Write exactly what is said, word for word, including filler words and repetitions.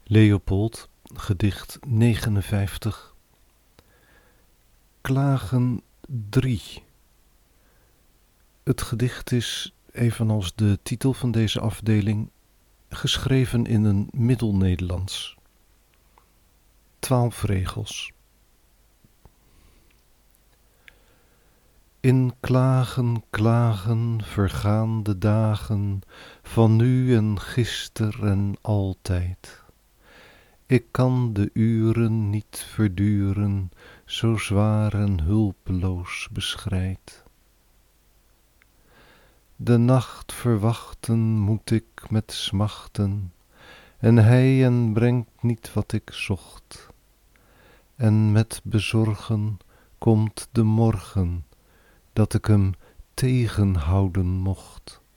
Leopold, gedicht negenenvijftig. Klagen drie. Het gedicht is, evenals de titel van deze afdeling, geschreven in een Middelnederlands. Twaalf regels. In klagen, klagen vergaan de dagen van nu en gister en altijd. Ik kan de uren niet verduren, zo zwaar en hulpeloos beschrijd. De nacht verwachten moet ik met smachten, en hij en brengt niet wat ik zocht. En met bezorgen komt de morgen, dat ik hem tegenhouden mocht.